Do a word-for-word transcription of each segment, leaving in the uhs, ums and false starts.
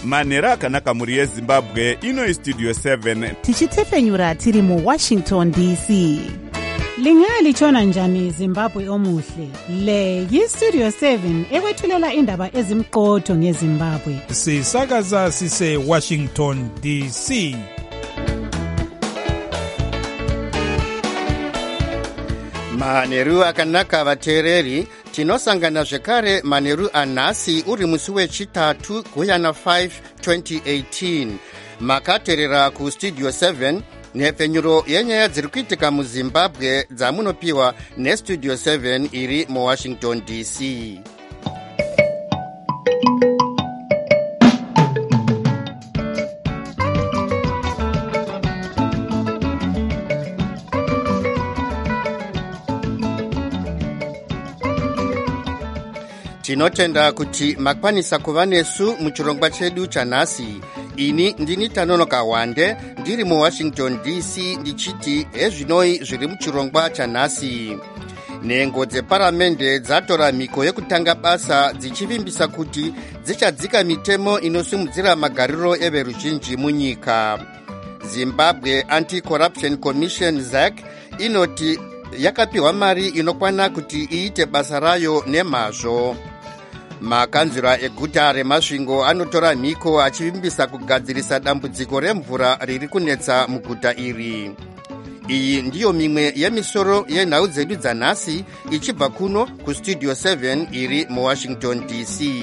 manhero akanaka mhuri yezimbabwe. Ino istudio seven tichitefenyura tiri muwashington D C. Lingalitshona njani Zimbabwe omuhle? Le yistudio seven ekwethulela indaba ezimqotho ngeZimbabwe. Sisakaza sise Washington D C. Manheru akanaka vateereri, tinosangana zvekare manheru anhasi uri musi wechitatu Guyana five twenty eighteen. Makateerera kustudio seven nhepfenyuro yenyaya dziri kuitika muZimbabwe dzamunopiwa nestudio seven iri muWashington D C. Tinotenda kuti makwanisa kuva nesu muchirongwa chedu chanhasi. Ini ndini Tanonoka Wande ndiri muWashington D C ndichiti ezvinoi zviri muchirongwa chanhasi. Nhengo dzeparamende dzatora mhiko yekutanga basa dzichivimbisa kuti dzichadzika mitemo inosimudzira magariro everuzhinji munyika. Zimbabwe Anti-Corruption Commission Z A C inoti yakapiwa mari inokwana kuti iite basa rayo nemazvo. Makanzura eguta reMasvingo anotora mhiko achivimbisa kugadzirisa dambudziko remvura riri kunetsa muguta iri. Iyi ndiyo mimwe yemisoro yenhau dzedu dzanhasi ichibva kuno kustudio seven iri muWashington D C.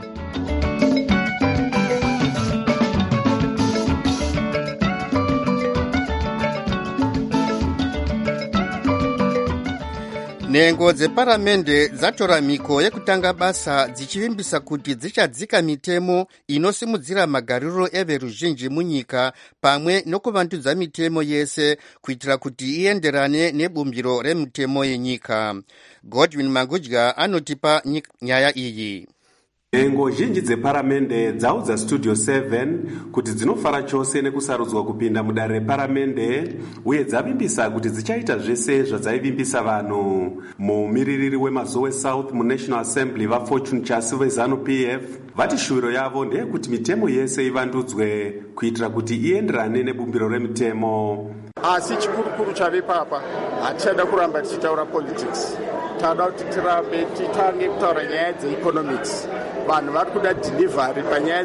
Nhengo dzeparamende dzatora mhiko yekutanga basa dzichivimbisa kuti dzichadzika mitemo inosimudzira magariro everuzhinji munyika pamwe nokuvandudza mitemo yese kuitira kuti ienderane nebumbiro remitemo yenyika. Godwin Mangudya anotipa nyaya iyi. Nhengo zhinji dzeparamende dzaudza studio seven kuti dzinofara chose nekusarudzwa kupinda mudare reparamende uye dzavimbisa kuti dzichaita zvese zvadzaivimbisa vanhu. Mumiririri wemazowe South muNational Assembly vaFortune Chasi vezanu P F vati shuviro yavo ndeyekuti mitemo yese ivandudzwe kuitira kuti ienderane nebumbiro remitemo. Asi chikurukuru chave papa hatichada kuramba tichitaura politics. Tada kuti tirambe titange kutaura nyaya dzeeconomics. Vanhu vari kuda delivery panyaya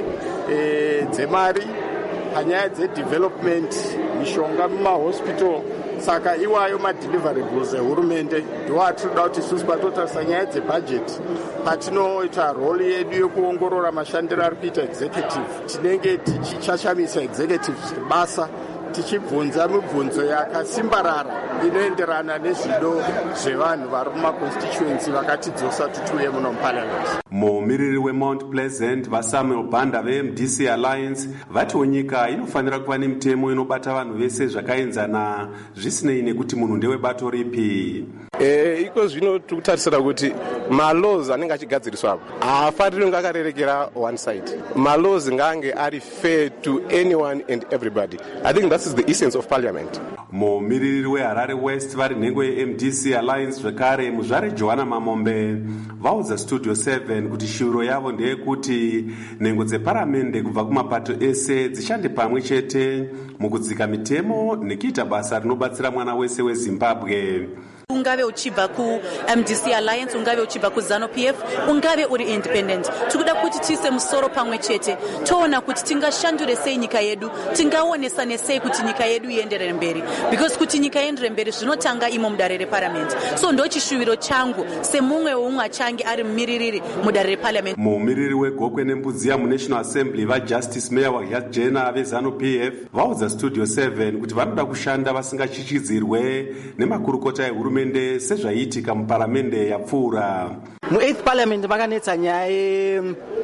dzemari, panyaya dzedevelopment, mishonga mumahospital. Saka iwayo madeliverables ehurumende ndiwo atinoda kuti isusu patotarisa nyaya dzebudget patinoita role yedu yekuongorora mashandiro ari kuita executive tinenge tichichashamisa executive basa tichibvunza mibvunzo yakasimbarara inoenderana nezvido zvevanhu vari mumaconstituency vakatidzosa tutuye muno muparliament. Mumiriri weMount Pleasant vaSamuel Banda veM D C Alliance vatiwo nyika inofanira kuva nemitemo inobata vanhu vese zvakaenzana zvisinei nekuti munhu ndewebato ripi. Eh, iko zvino tikutarisira kuti malaws anenge achigadziriswa apo haafaniri kunge akarerekera one side. Malaws ngaange ari fair to anyone and everybody. I think that is the essence of parliament. Mumiriri weHarare West vari nhengo yeM D C Alliance zvekare muzvare Johanna Mamombe vaudza studio seven kuti shuviro yavo ndeyekuti nhengo dzeparamende kubva kumapato ese dzishande pamwe chete mukudzika mitemo nekuita basa rinobatsira mwana wese weZimbabwe. Ungave uchibva kuM D C Alliance, ungave uchibva kuZanu P F, ungave uri independent. Tikuda kuti tise musoro pamwe chete. Toona kuti tingashandure sei nyika yedu, tingaonesane sei kuti nyika yedu ienderere mberi. Because kuti nyika ienderere mberi zvinotanga imo mudare reparliament. So ndo chishuviro changu semumwe weumwe achange ari mumiririri mudare reparliament. Mumiriri weGokwe neMbudziya muNational Assembly vaJustice Mayor waHyajena veZanu P F vaudza studio seven kuti vanoda kushanda vasingachichidzirwe nemakurukota ehurumende sezvaiitika muparamende yapfuura. Mu-eighth parliament makanetsa nyaya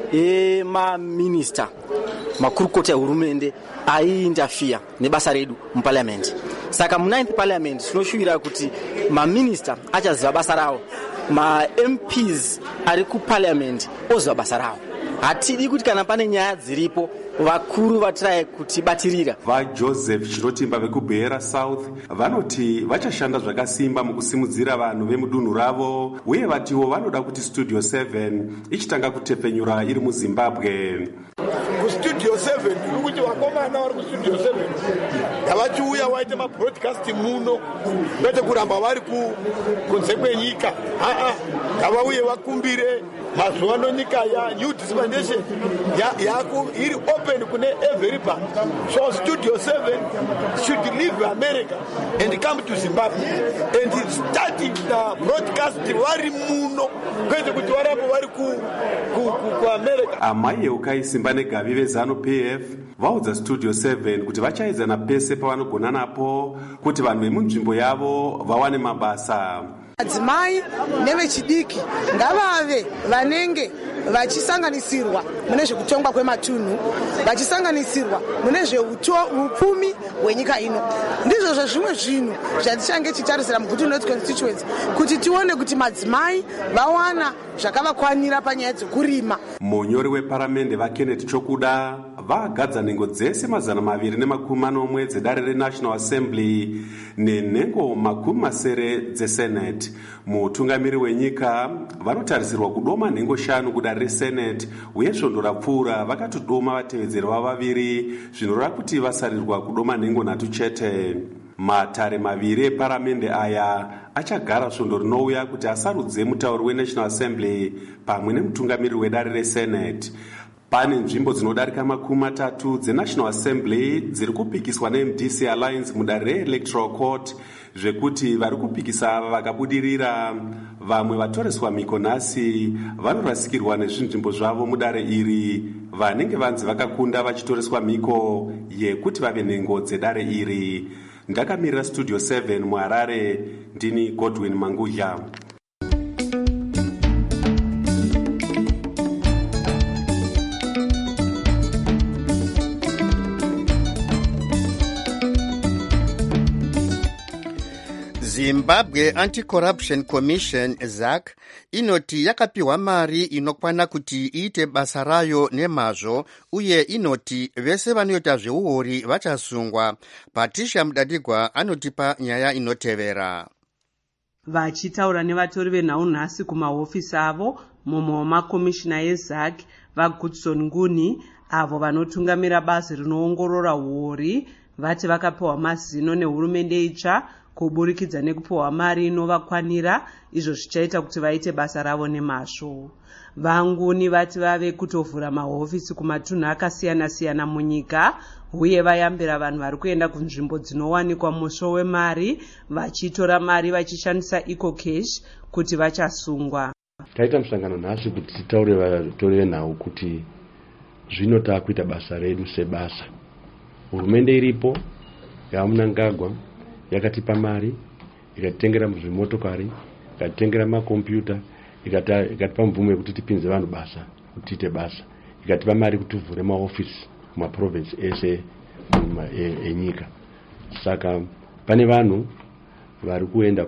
yemaminista makurukota ehurumende aiinterfere nebasa redu muparliament. Saka mu-ninth parliament tinoshuvira kuti maminista achaziva basa ravo, ma-M Ps ari kuparliament oziva basa ravo. Hatidi kuti kana pane nyaya dziripo vakuru vatiraye kutibatirira. VaJoseph Chirotimba vekuBhera South vanoti vachashanda zvakasimba mukusimudzira vanhu vemudunhu ravo uye vatiwo vanoda kuti studio seven ichitanga kutepfenyura iri muZimbabwe. kustudio seven kuti vakomana vari kustudio seven ngavachiuya waite mabroadcast muno kwete kuramba vari kunze kwenyika. aa ngavauye vakumbire mazuva ano nyika ya new dispensation yaku iri open kune everybody. So studio seven should leave America and come to Zimbabwe and starting the broadcast vari muno kwete kuti varabo vari ku America. amai eukayisimba negavi vezanu P F vaudza studio seven kuti vachaedzana pese pavanogona napo kuti vanhu vemunzvimbo yavo vawane mabasa. Madzimai nevechidiki ngavave vanenge vachisanganisirwa mune zvekutongwa kwematunhu, vachisanganisirwa mune zveupfumi hwenyika ino. Ndizvo zvezvimwe zvinhu zvatichange tichitarisira muGutu North Constituency kuti tione kuti madzimai vawana zvakavakwanira panyaya dzekurima. Munyori weparamende vaKenneth Chokuda vagadza nhengo dzese mazana maviri nemakumi manomwe dzedare reNational Assembly nenhengo makumi masere dzeSenate. Mutungamiri wenyika vanotarisirwa kudoma nhengo shanu kudare reSenate uye svondo rapfuura vakatodoma vatevedzeri vavo vaviri zvinoreva kuti vasarirwa kudoma nhengo nhatu chete. Matare maviri eparamende aya achagara svondo rinouya kuti asarudze mutauri weNational Assembly pamwe nemutungamiri wedare reSenate. Pane nzvimbo dzinodarika makumi matatu dzeNational Assembly dziri kupikiswa neM D C Alliance mudare reElectoral Court zvekuti vari kupikisa ava vakabudirira. Vamwe vatoreswa miko nhasi vanorasikirwa nezvinzvimbo zvavo mudare iri vanenge vanzi vakakunda vachitoreswa miko yekuti vave nhengo dzedare iri. Ndakamirira studio seven muHarare, ndini Godwin Mangudya. Zimbabwe Anti-Corruption Commission Z A C inoti yakapiwa mari inokwana kuti iite basa rayo nemazvo uye inoti vese vanoita zveuori vachasungwa. Patricia Mudadigwa anotipa nyaya inotevera. Vachitaura nevatori venhau nhasi kumahofisi avo, mumwe wamakomishina eZ A C vaGoodson Nguni avo vanotungamira basa rinoongorora uori vati vakapiwa mazino nehurumende itsva kuburikidza nekupiwa mari inovakwanira, izvo zvichaita kuti vaite basa ravo nemazvo. Vanguni vati vave kutovhura mahofisi kumatunhu akasiyana-siyana munyika uye vayambira vanhu vari kuenda kunzvimbo dzinowanikwa musvo wemari vachitora mari vachishandisa ecocash kuti vachasungwa. Taita musangano nhasi kuti titaure vatori venhau kuti zvino taakuita basa redu sebasa. Hurumende iripo yaMnangagwa yakatipa mari, ikatitengera muzvimotokari, ikatitengera makombiyuta, ikatipa mvumo yekuti tipinze vanhu basa, kuti tiite basa, ikatipa mari kuti tivhure maofisi mumaprovinsi ese enyika. Saka pane vanhu vari kuenda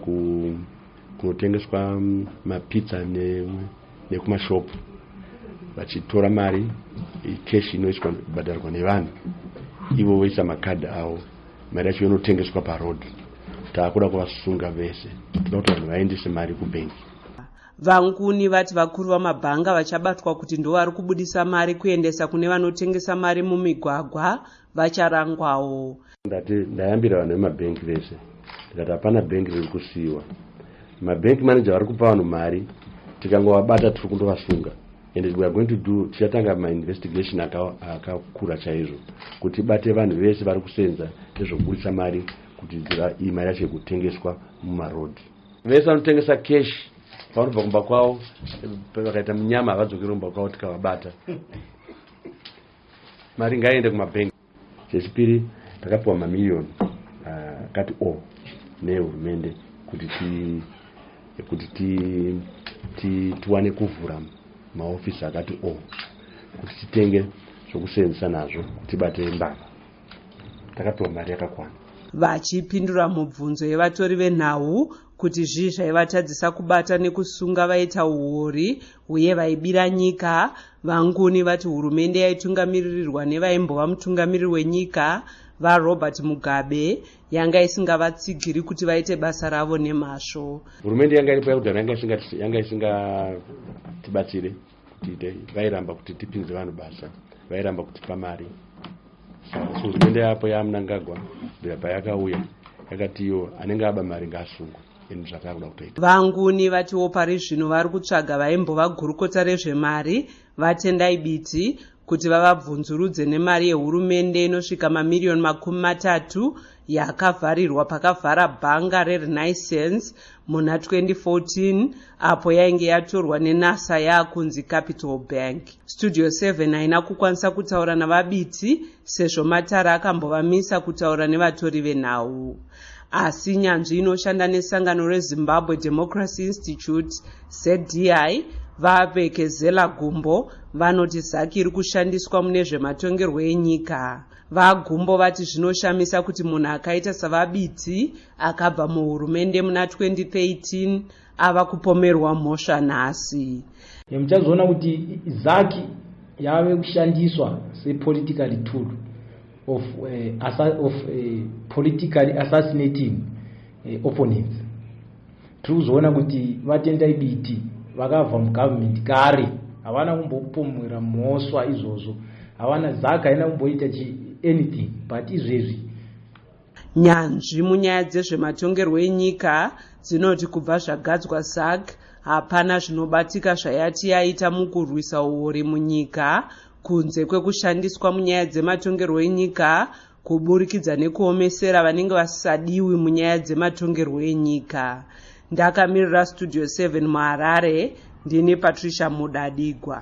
kunotengeswa mapizza nekumashopu vachitora mari cash inoiswa bhadharwa nevanhu, ivo voisa makadhi avo, mari yacho inotengeswa parod. Taakuda kuvasunga vese, toda kuti vanhu vaendese mari kubenki. Vanguni vati vakuru vamabhanga vachabatwa kuti ndo vari kubudisa mari kuendesa kune vanotengesa mari mumigwagwa vacharangwawo. Ndati ndayambira vanhu vemabhengi vese, ndikati hapana bhengi riri kusiyiwa. Mabhengi manager vari kupa vanhu mari, tikangovabata tiri kundovasunga. And we are going to do, tichatanga ma investigation akakura chaizvo kuti bate vanhu vese vari kusenza nezvokubudisa mari kuti iyi mari yacho kutengeswa mumarodi. Vese vanotengesa cash vanobva kumba kwavo, vakaita munyama havadzokeri kumba kwavo tikavabata. Mari ngaiende kumabhengi. Chechipiri, takapiwa mamiliyoni akati o nehurumende kuti ti kuti ti ti tuwane kuvhura maofisi akati o kuti titenge zvokusenzesa nazvo tibate mbava. Takapiwa mari yakakwana. Vachipindura mubvunzo yevatori venhau kuti zvii zvaivatadzisa kubata nekusunga vaita uori uye vaibira nyika, vanguni vati hurumende yaitungamirirwa nevaimbova mutungamiriri wenyika vaRobert Mugabe yanga isingavatsigiri kuti vaite basa ravo nemazvo. Hurumende yanga iripo yakudhara yanga isingatibatsire kuti vairamba kuti tipinze vanhu basa. vairamba kutipa mari. Saka hurumende yapo yaMnangagwa bvira payakauya yakati iyo anenge aba mari ngaasungwe. Vanguni vatiwo pari zvino vari kutsvaga vaimbova gurukota rezvemari vatendai biti kuti vavabvunzurudze nemari yehurumende inosvika mamiriyoni makumi matatu yakavharirwa pakavhara bhanga reRenaissance muna twenty fourteen apo yainge yatorwa nenasa yakunzi Capital Bank. Studio seven haina kukwanisa kutaura navabiti sezvo matara akambovamisa kutaura nevatori venhau. Asi nyanzvi inoshanda nesangano reZimbabwe Democracy Institute Z D I vavekezela gumbo vanoti zaki iri kushandiswa mune zvematongerwo enyika. Vagumbo vati zvinoshamisa kuti munhu akaita savabiti akabva muhurumende muna twenty thirteen ava kupomerwa mhosva nhasi. Muchazoona kuti zaki yave kushandiswa sepolitical tool of uh, of uh, politically assassinating uh, opponents. Tikuzoona kuti vatendai biti vakabva mugovernment kare havana kumbopomera mhosva izvozvo, havana zaka haina kumboita chi anything but izvezvi. Nyanzvi munyaya dzezvematongerwo enyika dzinoti kubva zvagadzwa Z A G hapana zvinobatika zvayati yaita mukurwisa uori munyika kunze kwekushandiswa munyaya dzematongerwo enyika kuburikidza nekuomesera vanenge vasadiwi munyaya dzematongerwo enyika. Ndakamirira Studio seven muHarare, ndini Patricia Mudadigwa.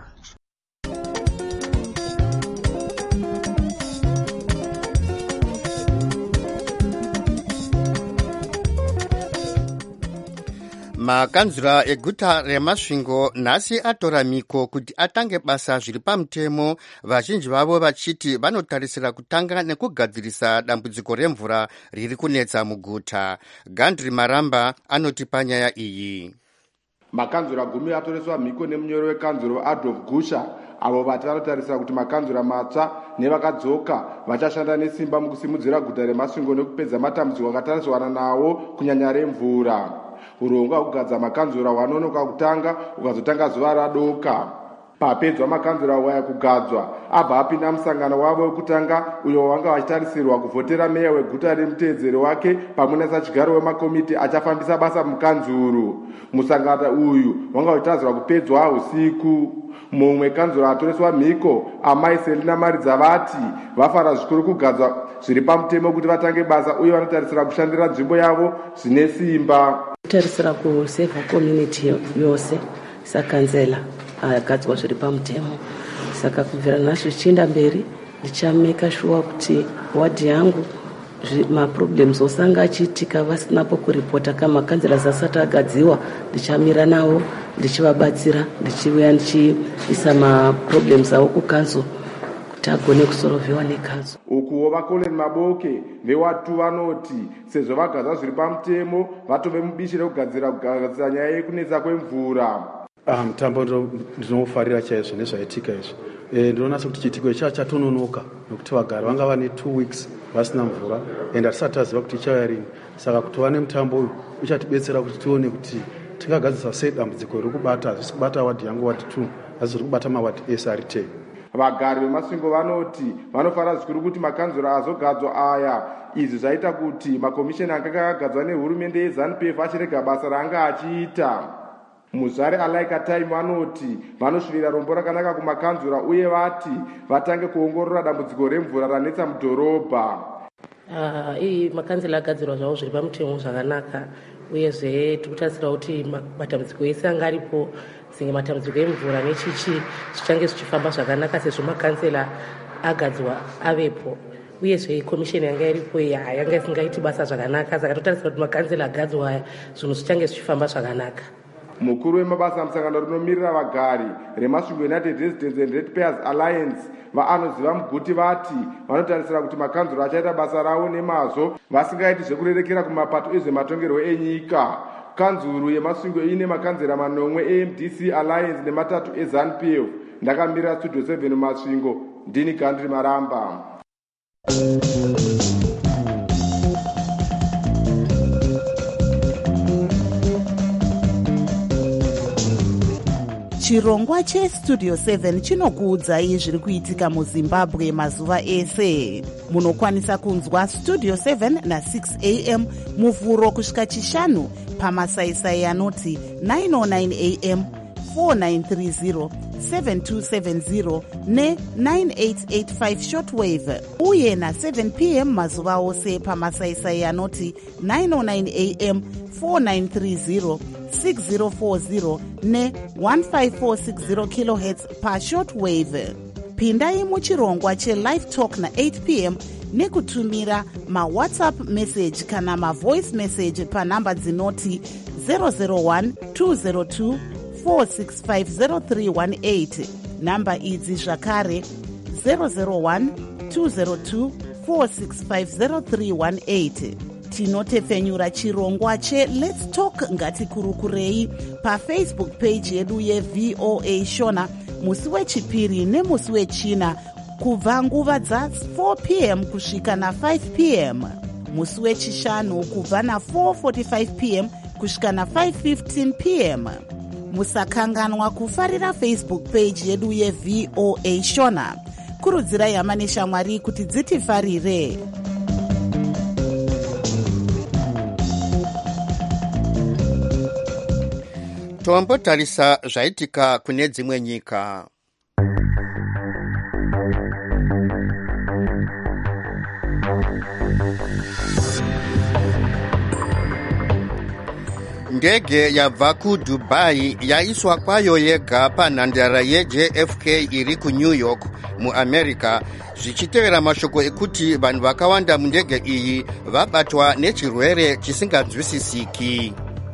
Makanzura eguta reMasvingo nhasi atora miko kuti atange basa zviri pamutemo, vazhinji vavo vachiti vanotarisira kutanga nekugadzirisa dambudziko remvura riri kunetsa muguta. Gandri Maramba anotipa nyaya iyi. Makanzura gumi atoreswa miko nemunyori wekanzuro Adolf Gusha, avo vati vanotarisira kuti makanzura matsva nevakadzoka vachashanda nesimba mukusimudzira guta reMasvingo nekupedza matambudziko akatariswana nawo kunyanya remvura. Urongwa kugadza makanzura hwanonoka kutanga ukazotanga zuva radoka. Papedzwa makanzura waya kugadzwa abva apinda musangano wavo wekutanga uyo wanga vachitarisirwa kuvhotera meya weguta remuteedzeri wake pamwe nesachigaro wemakomiti achafambisa basa mukanzuru. Musangano uyu wanga uchitarisirwa kupedzwa usiku. Mumwe kanzura atoreswa mhiko amai Selina Maridza vati vafara zvikuru kugadzwa zviri pamutemo kuti vatange basa uye vanotarisira kushandira nzvimbo yavo zvine simba. Tarisira kuseva community yose sakanzela agadzwa zviri pamutemo. Saka kubvira nhasi zvichienda mberi ndichameka sure kuti wadhi yangu maproblems osanga achiitika vasinapo kuripota kama kanzela asati agadziwa ndichamira nawo ndichivabatsira ndichiuya ndichiisa maproblems avo kukanzo kuti agone kusorovhiwa nekanzo. Ukuwo vaColin Maboke vewatu vanoti sezvo vagadzwa zviri pamutemo vatove mubishi rekugadzira kugadzira nyaya yekunetsa kwemvura. Mutambo ndinofarira chaizvo nezvaitika izvo. Ndinoona sekuti chiitiko ichi chatononoka nokuti vagari vanga vane two weeks vasina mvura ende hatisati taziva kuti ichauya rini. Saka kutova nemutambo uyu uchatibetsera kuti tione kuti tingagadzisa sei dambudziko riri kubata hazvisi kubata wadhi yangu wadhi two asi zviri kubata mawadhi ese ari ten. Vagari veMasvingo vanoti vanofara zvikuru kuti makanzura azogadzwa aya. Izvi zvaita kuti makomisheni akanga akagadzwa nehurumende yeZANU P F achirega basa raanga achiita. Muzvare Alaika Time vanoti vanosvivira rombo rakanaka kumakanzura uye vati vatange kuongorora dambudziko remvura ranetsa mudhorobha. Uh, iyi makanzela agadzirwa zvavo zviri pamutemo zvakanaka uyezve tikutarisira kuti matambudziko ese anga aripo senge matambudziko emvura nechichi zvichange zvichifamba zvakanaka sezvo makanzela agadzwa avepo uyezve komisheni yanga iripo iya yanga isingaiti basa zvakanaka. Saka totarisira kuti makanzela agadzwa aya zvinhu zvichange zvichifamba zvakanaka. Mukuru wemabasa musangano rinomirira vagari reMasvingo United Residents and Ratepayers Alliance vaanoziva muguti vati vanotarisira kuti makanzuro achaita basa ravo nemazvo vasingaiti zvekurerekera kumapato ezvematongerwo enyika. Kanzuru yeMasvingo ine makanzera manomwe e M D C Alliance nematatu eZANU P F. Ndakamirira Studio seven Masvingo, ndini Gandri Maramba. chirongwa chestudio seven chinokuudzai zviri kuitika muzimbabwe mazuva ese. Munokwanisa kunzwa studio seven na six a m muvhuro kusvika chishanu pamasaisai anoti nine oh nine a m, four nine three zero, seven two seven zero ne nine eight eight five shortwave, uye na seven p m mazuva ose pamasaisai anoti nine oh nine a m, four nine three zero, six zero four zero ne one five four six zero kilohertz pa shortwave. Pindai muchirongwa che-live talk na eight p m nekutumira ma-whatsapp message kana ma-voice message panhamba dzinoti zero zero one two zero two four six five zero three one eight. Namba idzi zvakare zero zero one two zero two four six five zero three one eight. Tinotefenyura chirongwa che Let's Talk ngatikurukurei pafacebook page yedu yeV O A Shona musi wechipiri nemusi wechina kubva nguva dza four p m kusvika na five p m, musi wechishanu kubva na four forty-five p m kusvika na five fifteen p m. Musakanganwa kufarira Facebook page yedu yeV O A Shona. Kurudzirai hama neshamwari kuti dzitifarire. Tombotarisa zvaitika kune dzimwe nyika. Ndege yabva kuDubai yaiswa kwayo yega panhandara yeJ F K iri kuNew York muAmerica, zvichitevera mashoko ekuti vanhu vakawanda mundege iyi vabatwa nechirwere chisinganzwisisiki.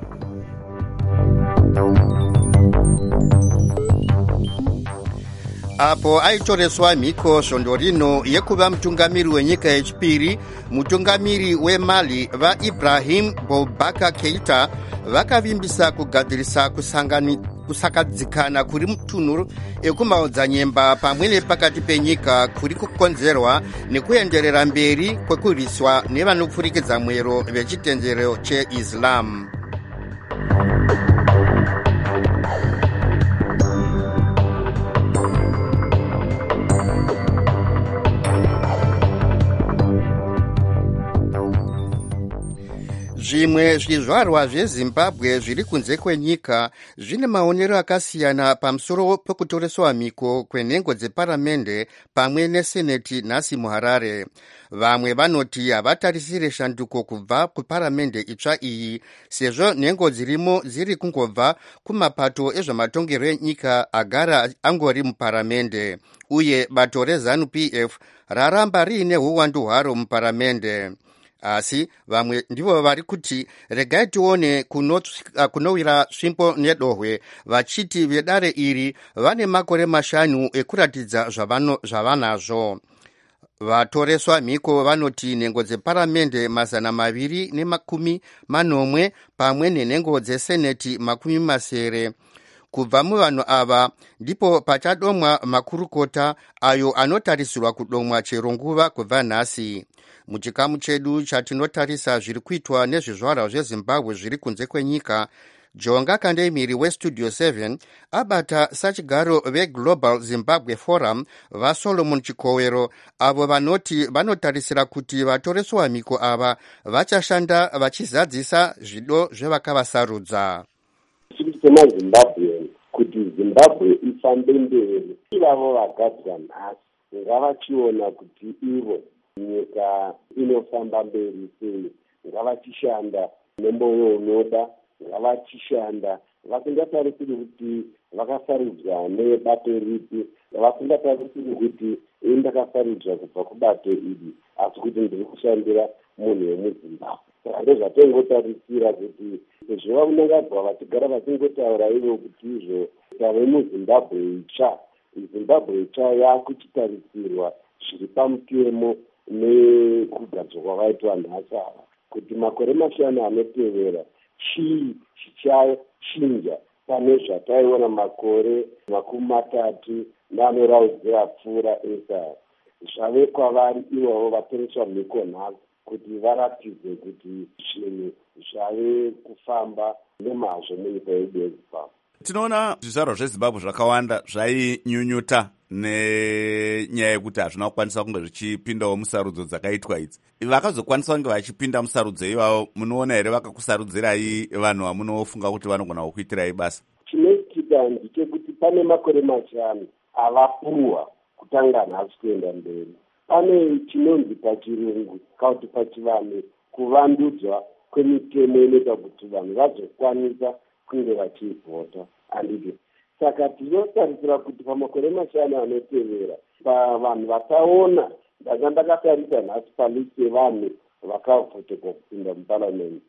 Apo aitoreswa mhiko svondo rino yekuva mutungamiri wenyika yechipiri, mutungamiri weMali vaIbrahim Boubacar Keita vakavimbisa kugadzirisa kusakadzikana kuri mutunhu ekumaodzanyemba pamwe nepakati penyika kuri kukonzerwa nekuenderera mberi kwekurwiswa nevanopfurikidza mwero vechitendero cheIslam. Zvimwe zvizvarwa zveZimbabwe zviri kunze kwenyika zvine maonero akasiyana pamusoro pekutoreswa mhiko kwenhengo dzeparamende pamwe neseneti nhasi muHarare. Vamwe vanoti havatarisire shanduko kubva kuparamende itsva iyi, sezvo nhengo dzirimo dziri kungobva kumapato ezvematongerwo enyika agara angori muparamende, uye bato reZANU P F raramba riine uwandu hwaro muparamende. Asi vamwe ndivo vari kuti regai tione kunowira svimbo nedohwe, vachiti vedare iri vane makore mashanu ekuratidza zvavanazvo. Vatoreswa mhiko vanoti nhengo dzeparamende mazana maviri nemakumi manomwe pamwe nenhengo dzeseneti makumi masere. Kubva muvanhu ava ndipo pachadomwa makurukota ayo anotarisirwa kudomwa chero nguva kubva nhasi. Muchikamu chedu chatinotarisa zviri kuitwa nezvizvarwa zveZimbabwe zviri kunze kwenyika, Jonga Kandemiri weStudio seven abata sachigaro veGlobal Zimbabwe Forum vaSolomon Chikowero, avo vanoti vanotarisira kuti vatoreswa mhiko ava vachashanda vachizadzisa zvido zvevakavasarudza. semaZimbabwe kuti Zimbabwe ifambe mberi, ivavo vagadzwa nhasi ngavachiona kuti ivo nyika inofamba mberi sei, ngavachishanda nemwoyo unoda, ngavachishanda vasingatarisiri kuti vakasarudzwa nebato ripi, vasingatarisiri kuti indakasarudzwa kubva kubato iri, asi kuti ndiri kushandira munhu wemuZimbabwe. Saka ndozvatongotarisira kuti sezvo vanongagwa vachigara vachingotaura ivo kuti izvo tave muZimbabwe itsva, Zimbabwe itsva yakuchitarisirwa zviri pamutemo nekugadzwa kwavaitwa nhasi ava, kuti makore mashanu anotevera chii chichachinja pane zvataiona makore makumi matatu neanoraudzira pfuura esa. Zvave kwavari ivavo vatoreswa mhiko nhasi kuti varatidze kuti zvinhu zvave kufamba nemazvo munyika yedu yeZimbabwe. Tinoona zvizvarwa zveZimbabwe zvakawanda zvainyunyuta nenyaya yekuti hazvina kukwanisa kunge zvichipindawo musarudzo dzakaitwa idzi. Vakazokwanisa kunge vachipinda musarudzo ivavo, munoona here vakakusarudzirai vanhu vamunofunga kuti vanogona kukuitirai basa? Chinoitika ndechekuti pane makore mashanu avapuwa kutanga nhasi kuenda mberi. Pane chinonzi pachirungu kana kuti pachivanhu kuvandudzwa kwemitemo inoita kuti vanhu vazokwanisa kunge vachivhota. Handiti saka tinotarisira kuti pamakore mashanu anotevera vanhu vasaona, ndanga ndakatarisa nhasi palisti yevanhu vakavhotekwa kupinda muparamendi,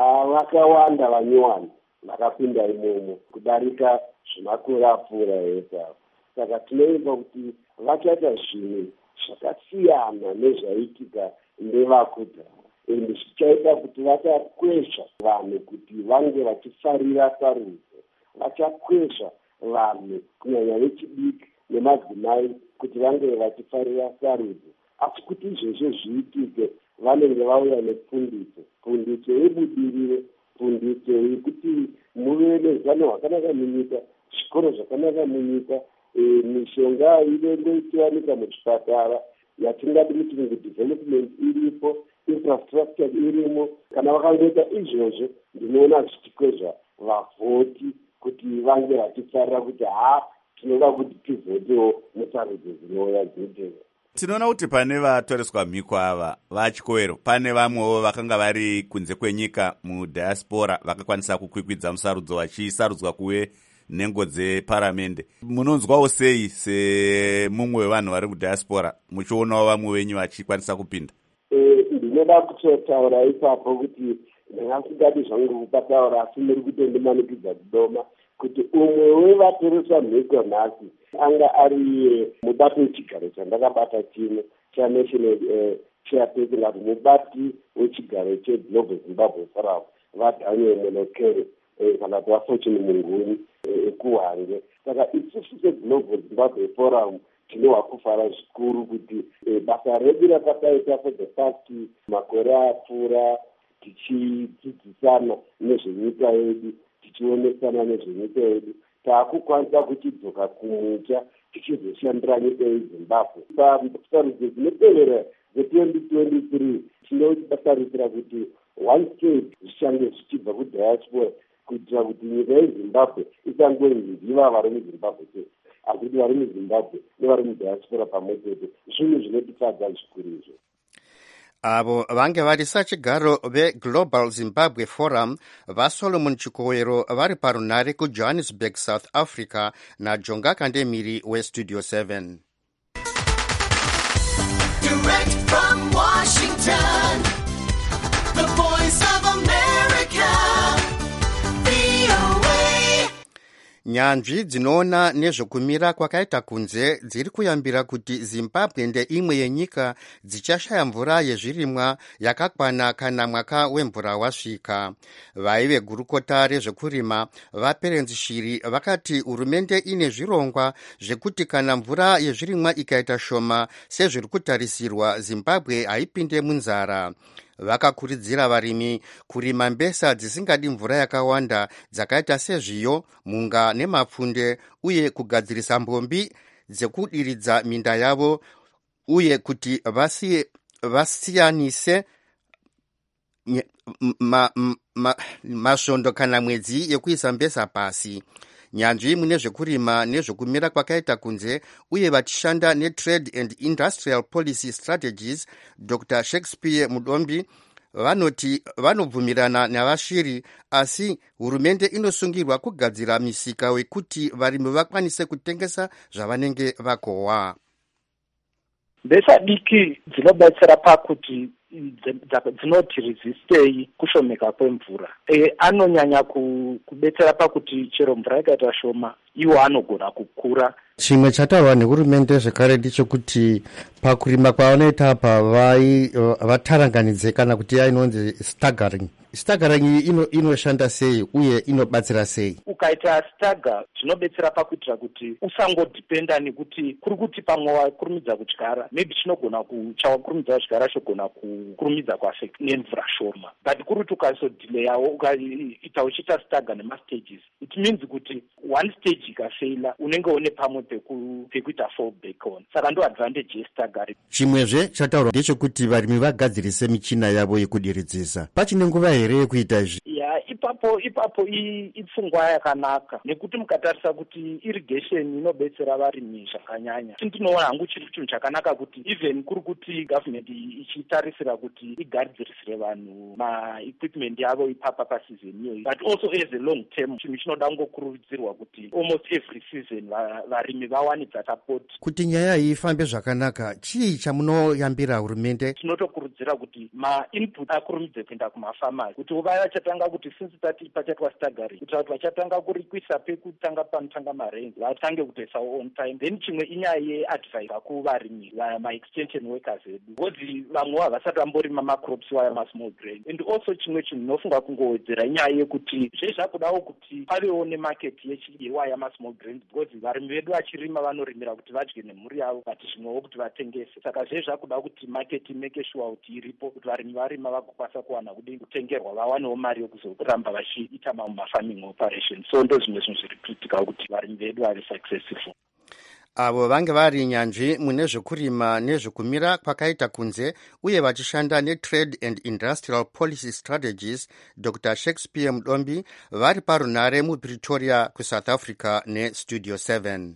vakawanda vanyowani vakapinda imomo kudarika zvemakore apfuura ese. Saka tinoimba kuti vachaita zvinhu zvakasiyana nezvaitika nevakudhara, ende zvichaita kuti vachakwezva vanhu kuti vange vachifarira sarudzo, vachakwezva vanhu kunyanya vechidiki nemadzimai kuti vange vachifarira sarudzo. Asi kuti izvozvo zviitike, vanenge vauya nepfundiso, pfundiso yebudiriro, pfundiso yekuti muve nezano hwakanaka munyika, zvikoro zvakanaka munyika, mishonga ive ichiwanika muzvipatara, yatingadi muchirungu development iripo, infrastructure irimo. Kana vakangoita izvozvo, ndinoona zvichikwezva vavhoti kuti vange vachifarira kuti ha tinoda kuti tivhotewo musarudzo dzinouya dzinotevera. Tinoona kuti pane vatoreswa mhiko ava vachikoero, pane vamwewo vakanga vari kunze kwenyika mudiaspora vakakwanisa kukwikwidza musarudzo vachisarudzwa kuve nhengo dzeparamende. Munonzwawo sei semumwe wevanhu vari kudiaspora muchionawo vamwe venyu vachikwanisa kupinda? Ndinoda kutotaura ipapo kuti ndingasingadi zvangu kupataura, asi muri kutondimanikidza kudoma kuti umwe wevatoreswa mhiko nhasi anga ari mubati wechigaro chandakabata chino chaNational Chairperson, ngati mubati wechigaro cheGlobal Zimbabwe Forum, vaDaniel Monokere kana kuti vaFortune Munguni ekuHwange. Saka isusu seGlobal Zimbabwe Forum tinowa kufara zvikuru kuti basa redu rakataita for the past makore apfuura tichidzidzisana nezvenyika yedu, tichionesana nezvenyika yedu, taakukwanisa kuchidzoka kumucha tichizoshandira nyika yeZimbabwe. Pasarudzo dzinotevera dze-twenty twenty-three tinotarisira kuti one state zvichange zvichibva kudiaspora kuitira kuti nyika yeZimbabwe isangoziva vari muZimbabwe chete, asi kuti vari muZimbabwe nevari mudiaspora pamwe chete. Zvinhu zvinotifadza zvikuru izvo. Avo vange vari sachigaro veGlobal Zimbabwe Forum vaSolomon Chikowero vari parunhare kuJohannesburg, South Africa, naJonga Kandemiri weStudio seven. Direct from Washington, the voice of America, V O A. Nyanzvi dzinoona nezvokumira kwakaita kunze dziri kuyambira kuti Zimbabwe ndeimwe yenyika dzichashaya mvura yezvirimwa yakakwana kana mwaka wemvura wasvika. Vaive gurukota rezvekurima vaPerenzi Shiri vakati hurumende ine zvirongwa zvekuti kana mvura yezvirimwa ikaita shoma sezviri kutarisirwa, Zimbabwe haipinde munzara. Vakakurudzira varimi kurima mbesa dzisingadi mvura yakawanda dzakaita sezviyo, munga nemapfunde, uye kugadzirisa mbombi dzekudiridza minda yavo, uye kuti vasiye, vasiyanise masvondo ma, ma, kana mwedzi yekuisa mbesa pasi. Nyanzvi mune zvekurima nezvekumira kwakaita kunze uye vachishanda neTrade and Industrial Policy Strategies, Doctor Shakespeare Mudombi vanoti vanobvumirana navashiri, asi hurumende inosungirwa kugadzira misika wekuti varimi vakwanise kutengesa zvavanenge vakohwa. Mbesa diki dzinobatsira pakuti dzinoti resistei kushomeka kwemvura. E, anonyanya kubetsera pakuti chero mvura ikaita shoma iwo anogona kukura. chimwe chataurwa nehurumende zvekare ndechekuti pakurima kwavanoita apa vataranganidze kana kuti yainonzi staggering. Staggering ino inoshanda sei uye inobatsira sei? Ukaita stagger zvinobetsera pakuitira kuti usangodhipenda nekuti kuri kuti pamwe wakurumidza kudyara maybe chinogona chawakurumidza kudyara chogona kukurumidza kuaffect nemvura shoma, but kuri kuti ukazodhileyawo ukaita uchiita stagger nemastages, it means kuti one stage ikafeila unenge une pamwe pekuita fallback on. Saka ndo advantage yestagger. Chimwezve chataurwa ndechekuti varimi vagadzirise michina yavo yekudiridzisa. Pachine nguva here yekuita izvi? Ya, ipapo ipapo ipfungwa yakanaka nekuti mukatarisa kuti irrigation inobetsera varimi zvakanyanya. Tinoona hangu chiri chinhu chakanaka kuti even kuri kuti government ichitarisira kuti igadzirisire vanhu ma-equipment yavo ipapa pasizoni iyoyi, but also as a long term chinhu chinoda kungokurudzirwa kuti almost every season varimi vawanidza support. Kuti nyaya iyi ifambe zvakanaka, chii chamunoyambira hurumende? Tinotokurudzira kuti ma-input akurumidze kuenda kumafamasi, kuti vaya vachatanga kuti since tati pachatwa staggering, kuti vatu vachatanga kurikwisa pekutanga panotanga marenzi vatange kutoisawo on time. Then chimwe inyaya yeadvice kuvarimi ma-extension workers edu, kuti vamwe havasati vamborima macrops waya ma-small grain. And also chimwe chinhu ndinofunga kungowedzera inyaya yekuti zvezvakudawo kuti pavewo nemarket yewaya ma-small grains, because varimi vedu vachirima vanorimira kuti vadye nemhuri yavo, but zvimwewo kuti vatengese. Saka zvezvakuda kuti market make sure kuti iripo, kuti varimi varima vagokwanisa kuwana kudii kutengerwa, vawanewo mari yekuzoramba vachiita ma-farming operations. So ndo zvimwe zvinhu zviri kuitika kuti varimi vedu vave successful. Avo vange vari nyanzvi mune zvekurima nezvekumira kwakaita kunze uye vachishanda netrade and industrial policy strategies, Doctor Shakespeare Mudombi vari parunare muPretoria kuSouth Africa neStudio seven.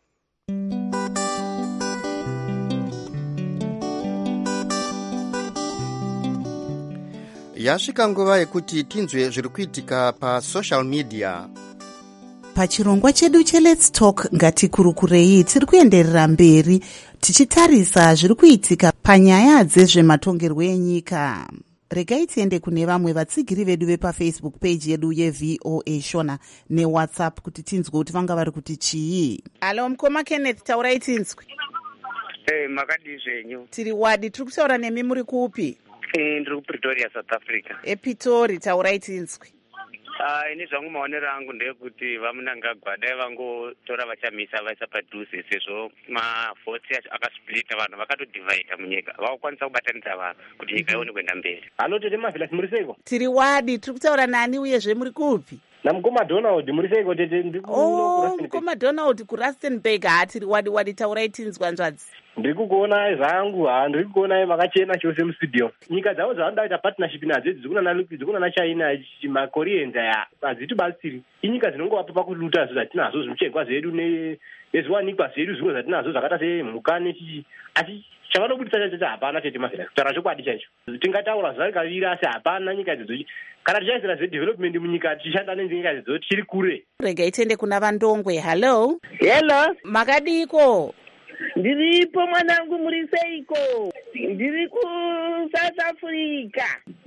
Yasvika nguva yekuti tinzwe zviri kuitika pasocial media. Pachirongwa chedu cheLet's Talk ngatikurukurei tiri kuenderera mberi tichitarisa zviri kuitika panyaya dzezvematongerwo enyika. Regai tiende kune vamwe vatsigiri vedu vepafacebook page yedu yeV O A Shona neWhatsApp kuti tinzwe kuti vanga vari kuti chii. Alo mukoma Kenneth, taurai tinzwe. Eh, makadi zvenyu. Tiri wadi, tiri kutaura nemi muri kupi? Eh, ndiri kuPretoria, South Africa. Epitori, taurai tinzwe. Ah, ini zvangu maonero angu ndekuti vamunangagwa dai vangotora vachamisa vaisa padhuze sezvo mavhotsi akasplita vanhu vakatodivhaida munyika vakukwanisa kubatanidza vanhu kuti nyika ione kuenda mberi. Halo tete Mavila, muri seiko? Tiri wadi, tiri kutaura nani uyezve muri kupi? Namukoma Donald, muri seiko tete? Ndiri oh, mukoma Donald kuRustenburg. Ha, tiri wadi wadi, taurai tinzwa nzvadzi. Ndiri kukuona zvangu, ha ndiri kuona makachena chose mustudio. Nyika dzavo dzavanoda kuita partnership nadzo dzikuna na China, maKoreans aya adzitibatsiri. Inyika dzinongovapa pakuluta zvatinazo zvimuchengwa zvedu nezviwanikwa zvedu zvimwe zvatinazo zvakaita semhuka nechi asi chavanobudisa chacho chacho hapana tete Mavila. Kutaura chokwadi chaicho. Tingataura zvakavira asi hapana nyika idzodzo. Kana tichaisira zvedevelopment munyika tichishanda nenyika idzodzo tiri kure. Regai tiende kuna vaNdongwe. Hello. Hello. Makadiko? Ndiripo mwanangu, muri seiko? Ndiri kuSouth Africa.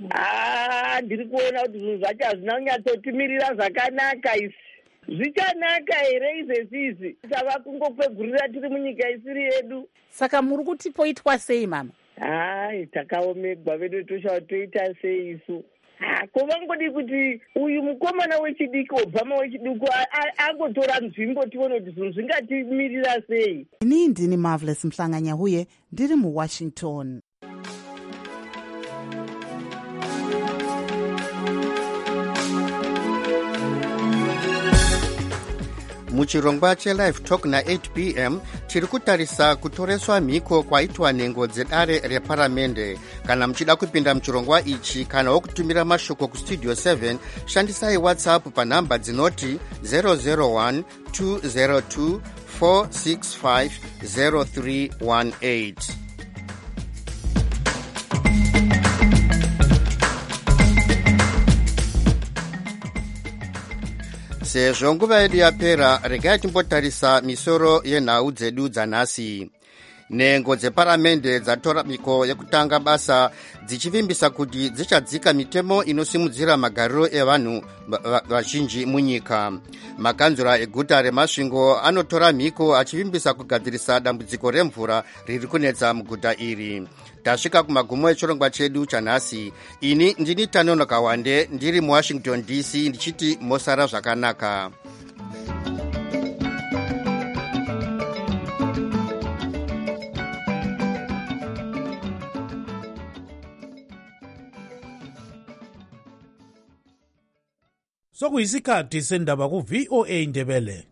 Ah, ndiri kuona kuti zvinhu zvacho hazvina kunyatsotimirira zvakanaka isi. Zvichanaka here izvezvizi? Tava kungokwegurira tiri munyika isiri yedu. Saka muri kuti poitwa sei mama? Hai, takaomegwa vedu toshauri toita sei isu. Kovangodi kuti uyu mukomana wechidiki Obama wechidiki angotora nzvimbo tione kuti zvinhu zvingatimirira sei. Ini ndini Marvelous Mhlanganya huye ndiri muWashington. Muchirongwa cheLive Talk na eight p m tiri kutarisa kutoreswa mhiko kwaitwa nhengo dzedare reparamende. Kana muchida kupinda muchirongwa ichi kana wokutumira mashoko kuStudio seven, shandisai WhatsApp panhamba dzinoti zero zero one two zero two four six five zero three one eight. Sezvo nguva yedu yapera, regai timbotarisa misoro yenhau dzedu dzanhasi. nhengo dzeparamende dzatora miko yekutanga basa dzichivimbisa kuti dzichadzika mitemo inosimudzira magariro evanhu vazhinji munyika. Makanzura eguta remasvingo anotora mhiko achivimbisa kugadzirisa dambudziko remvura riri kunetsa muguta iri. Tasvika kumagumo echirongwa chedu chanhasi. Ini ndini Tanono Kawande ndiri muWashington D C ndichiti mosara zvakanaka. Sokuyisikhathi sendaba ku V O A Ndebele.